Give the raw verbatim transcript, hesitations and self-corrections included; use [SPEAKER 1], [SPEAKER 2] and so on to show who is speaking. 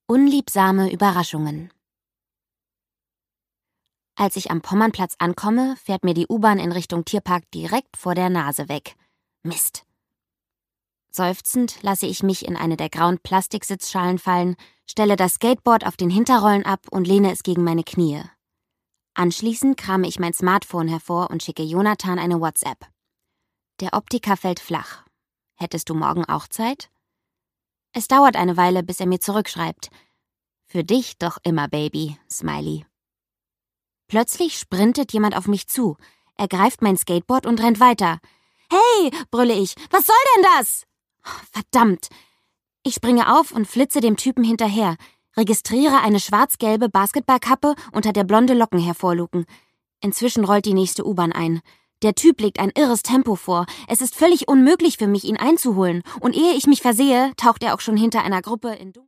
[SPEAKER 1] Unliebsame Überraschungen. Als ich am Pommernplatz ankomme, fährt mir die U-Bahn in Richtung Tierpark direkt vor der Nase weg. Mist. Seufzend lasse ich mich in eine der grauen Plastiksitzschalen fallen, stelle das Skateboard auf den Hinterrollen ab und lehne es gegen meine Knie. Anschließend krame ich mein Smartphone hervor und schicke Jonathan eine WhatsApp. Der Optiker fällt flach. Hättest du morgen auch Zeit? Es dauert eine Weile, bis er mir zurückschreibt. Für dich doch immer, Baby, Smiley. Plötzlich sprintet jemand auf mich zu. Er greift mein Skateboard und rennt weiter. Hey, brülle ich, was soll denn das? Verdammt. Ich springe auf und flitze dem Typen hinterher, registriere eine schwarz-gelbe Basketballkappe, unter der blonde Locken hervorlugen. Inzwischen rollt die nächste U-Bahn ein. Der Typ legt ein irres Tempo vor. Es ist völlig unmöglich für mich, ihn einzuholen. Und ehe ich mich versehe, taucht er auch schon hinter einer Gruppe in